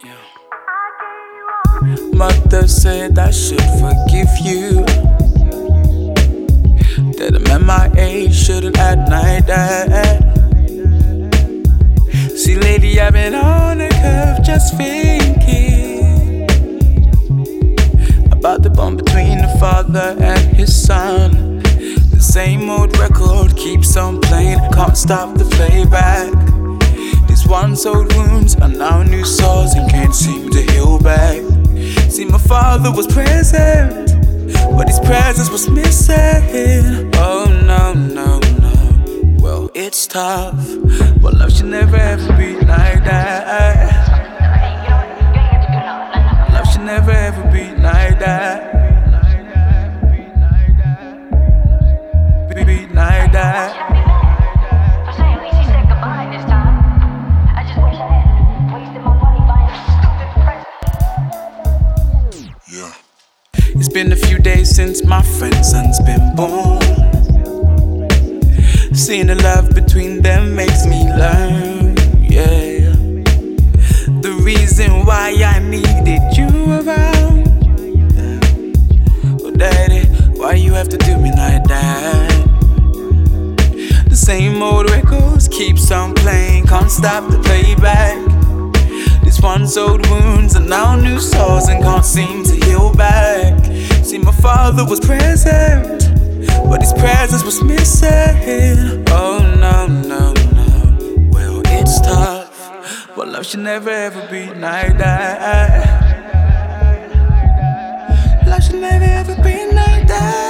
Yeah. Mother said I should forgive you, that a man my age shouldn't act like that. See, lady, I've been on a curve just thinking about the bond between the father and his son. The same old record keeps on playing, can't stop the playback. These once old wounds are now new sores and can't seem to heal back. See, my father was present, but his presence was missing. Oh no, no, no. Well, it's tough, but love should never ever be like that. Love should never ever be like that. Be like that. It's been a few days since my friend's son's been born. Seeing the love between them makes me learn, yeah, the reason why I needed you around. Oh daddy, why you have to do me like that? The same old records keeps on playing, can't stop the playback. These once old wounds are now new sores and can't seem to heal back. See, my father was present, but his presence was missing. Oh no, no, no. Well, it's tough, but love should never ever be like that. Love should never ever be like that.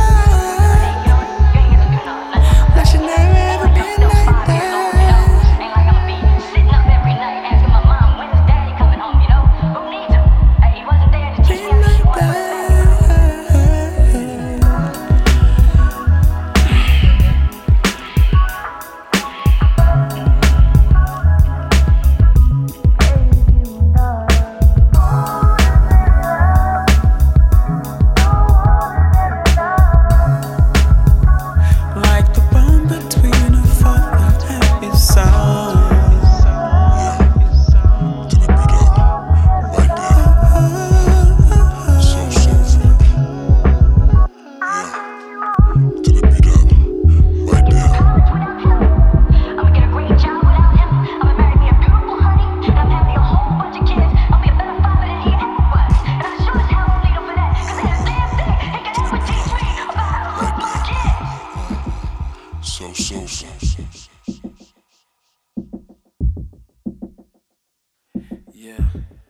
Love should never ever be like that. Yeah.